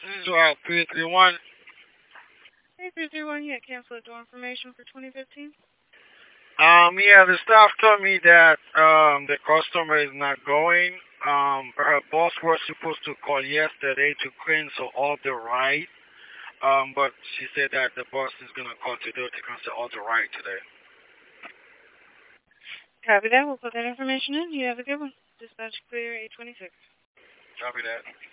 This is 331. 8331, yeah, cancel door information for 2015. Yeah, the staff told me that the customer is not going. Her boss was supposed to call yesterday to cancel all the ride. But she said that the boss is gonna call today to cancel all the ride today. Copy that. We'll put that information in. You have a good one. Dispatch clear 826. Copy that.